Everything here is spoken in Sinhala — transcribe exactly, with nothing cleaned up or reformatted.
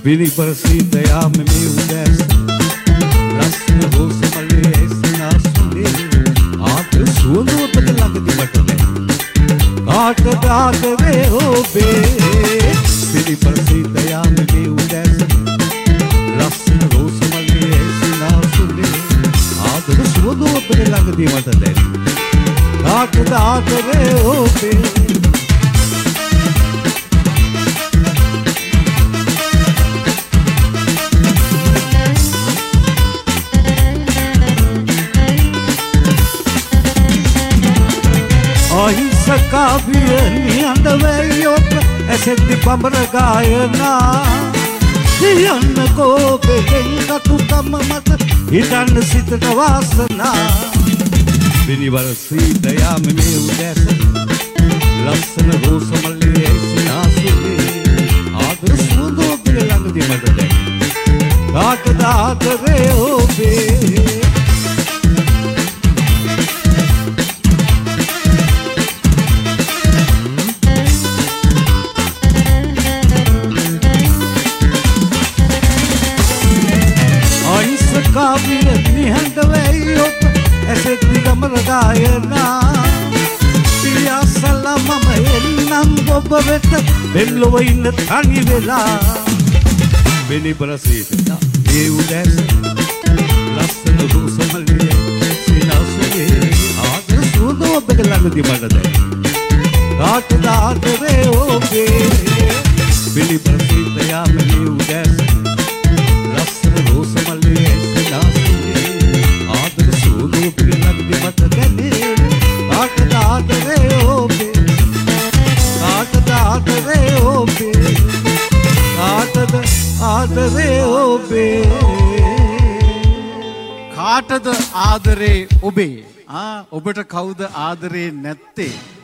පිළිපර සීතයා මේ උදැස ලස්සන රෝස මල්ලේ ඇස්නාසුනේ ආදර සුවඳ ඔබට ළඟදී මට නැහැ කාටද ආදරේ ඔබේ පිළිපර සීතයා මේ උදැස ලස්සන රෝස මල්ලේ ඇස්නාසුනේ ආදර සුවඳ ඔබට ළඟදී මට නැහැ කාටද ආදරේ ඔබේ අහිංසකාවිය නිහඬ වෙයොත් ඇසෙද්දි පඹර ගායනා සියන්නකෝ බෙහෙන් කටුකම මත හිතන්න සිතට වාසනා පිළිවර සීතයා මේ උදැස ලස්සන රෝස මල්ලේ ඇස්නාසුනේ ආදර සුවඳ ඔබේ ළඟදී මට දැන් කාටද ආදරේ ඔබේ කාවිය නිහඬ වෙයොත් ඇසෙද්දි ගමර ගායනා පියාසල මම එන්නම් ඔබ වෙත බෙල්ලොව ඉන්න තනි වෙලා පිළිපර සීතයා මේ උදැස ලස්සන රෝස මල්ලේ ඇස්නාසුනේ ආදර සුවඳ ඔබට ළඟදී මට දැන් කාටද ආදරේ ඔබේ පිළිපර සීතයා මේ උදැස ලස්සන රෝස මල්ලේ ආදරේ ඔබේ කාටද ආදරේ ඔබේ ආ ඔබට කවුද ආදරේ නැත්තේ